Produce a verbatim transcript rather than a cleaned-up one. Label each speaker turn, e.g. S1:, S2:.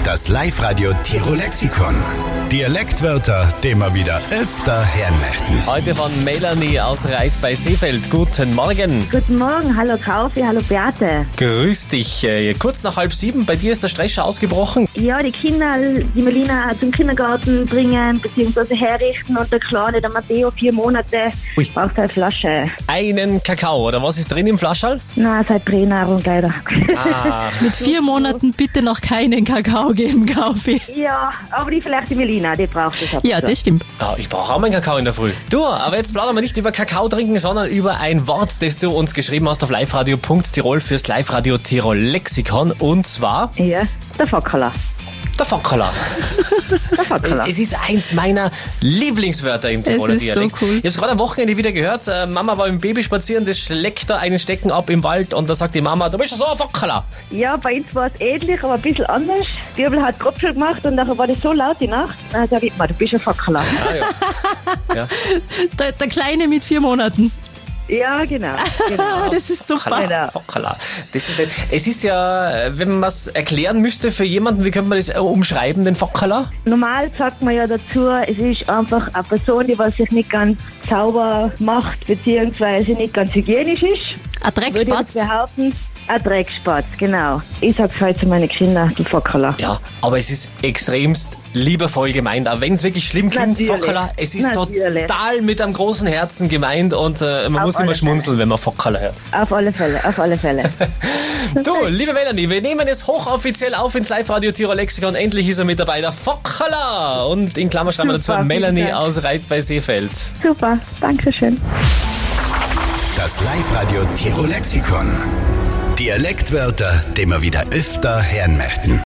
S1: Das Live-Radio Tirol Lexikon. Dialektwörter, die wir wieder öfter hören möchten.
S2: Heute von Melanie aus Reit bei Seefeld. Guten Morgen.
S3: Guten Morgen, hallo Kaufi, hallo Beate.
S2: Grüß dich. Äh, Kurz nach halb sieben, bei dir ist der Stress schon ausgebrochen.
S3: Ja, die Kinder, die Melina zum Kindergarten bringen bzw. herrichten und der Kleine, der Matteo, vier Monate,
S2: Ui.
S3: braucht eine Flasche.
S2: Einen Kakao, oder was ist drin im Flascherl?
S3: Nein, seit Pränahrung leider.
S2: Ah,
S4: Mit vier Monaten bitte noch keinen Kakao geben, Kaufi.
S3: Ja, aber die vielleicht die Melina, die braucht es ab.
S4: Ja, das stimmt.
S2: ja, ich brauche auch meinen Kakao in der Früh. Du, aber jetzt plaudern wir nicht über Kakao trinken, sondern über ein Wort, das du uns geschrieben hast auf liveradio punkt tirol fürs Live-Radio Tirol Lexikon. Und zwar
S3: Ja, der Fackerler.
S2: der Fackerler.
S3: Der Fackerler.
S2: Es ist eins meiner Lieblingswörter im Tiroler
S4: Es ist so
S2: Dialekt.
S4: cool.
S2: Ich habe es gerade am Wochenende wieder gehört. Äh, Mama war im Baby spazieren, das schlägt da einen Stecken ab im Wald und da sagt die Mama, du bist ja so ein Fackerler.
S3: Ja, bei uns war es ähnlich, aber ein bisschen anders. Die Wirbel hat Kopfschüttel gemacht und nachher war das so laut die Nacht. Dann sag ich, du bist ein Fackerler.
S2: Ah, ja. Ja.
S4: Der, der Kleine mit vier Monaten.
S3: Ja, genau. genau.
S4: Das ist super.
S3: Genau.
S2: Fackerler. Das ist nicht, es ist ja, äh, wenn man es erklären müsste für jemanden, wie könnte man das äh, umschreiben, den Fackerler?
S3: Normal sagt man ja dazu, es ist einfach eine Person, die was sich nicht ganz sauber macht, beziehungsweise nicht ganz hygienisch ist.
S4: Ein
S3: Würde ich jetzt
S4: Dreckspatz.
S3: behaupten, ein Dreckspatz, genau. Ich sag's heute zu meinen Kindern, die Fackerler.
S2: Ja, aber es ist extremst liebevoll gemeint, auch wenn es wirklich schlimm klingt,
S3: Natürlich.
S2: Fackerler, es ist
S3: Natürlich.
S2: total mit einem großen Herzen gemeint und äh, man
S3: Auf
S2: muss immer
S3: alle
S2: schmunzeln, wenn man Fackerler hört.
S3: Auf alle Fälle, auf alle Fälle.
S2: Du, liebe Melanie, wir nehmen es hochoffiziell auf ins Live-Radio Tirol Lexikon. Endlich ist er mit dabei, der Fackerler. Und in Klammer schreiben wir dazu
S3: Super,
S2: Melanie
S3: vielen Dank.
S2: aus Reit bei Seefeld.
S3: Super, danke schön.
S1: Das Live-Radio Tirol Lexikon. Dialektwörter, die wir wieder öfter hören möchten.